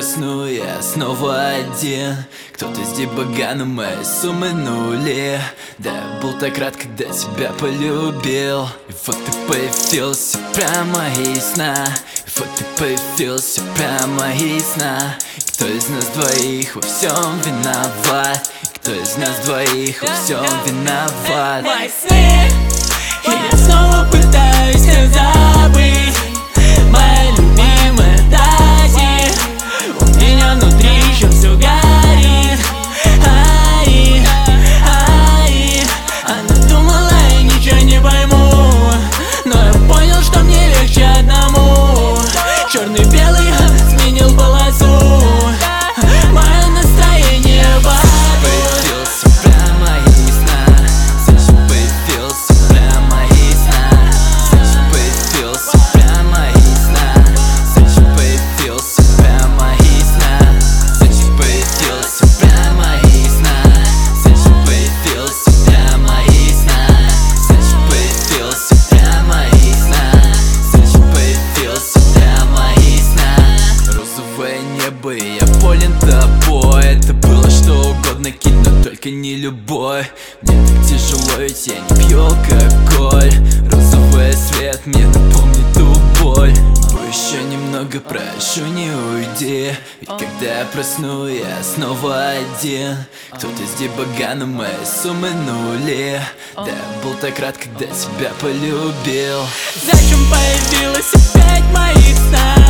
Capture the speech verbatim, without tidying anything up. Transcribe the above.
просну, я снова один. Кто-то с дебаганом мои суммы нули. Да, я был так рад, когда тебя полюбил. И вот ты появился прямо из сна. И вот ты появился прямо из сна. И кто из нас двоих во всем виноват? И кто из нас двоих во всем виноват? Мои сны, и я снова пытаюсь их забыть. Моя любимая Тази, у меня внутри еще все горит. Ай, ай, она думала, я ничего не пойму, но я понял, что мне легче одному. Черный-белый сменил полосу. Мое настроение в аду. Появился прямо из сна. Значит, появился прямо из сна. Значит, появился прямо из сна. Значит, появился прямо из сна. Значит, появился прямо из сна. Значит, появился прямо из сна. Значит, появился прямо из сна. Значит, появился прямо из сна. Розовое небо, и я болен тобой. Это было что угодно, кит, но только не любовь. Мне так тяжело, ведь я не пью алкоголь. Розовый свет мне напомнит ту боль. Еще немного, прошу, не уйди. Ведь когда я просну, я снова один. Кто-то с дебаганом мои суммы нули. Да, я был так рад, когда тебя полюбил. Зачем появилась опять в моих снах?